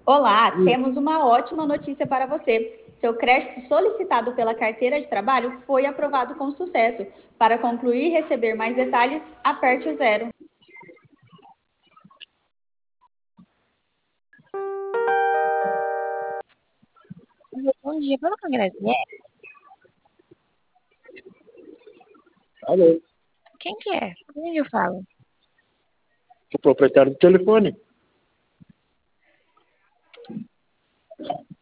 Olá, temos uma ótima notícia para você. Seu crédito solicitado pela carteira de trabalho foi aprovado com sucesso. Para concluir e receber mais detalhes, aperte o zero. Bom dia, fala com a Graziella. Alô, Quem que é? Com quem eu falo? o proprietário do telefone.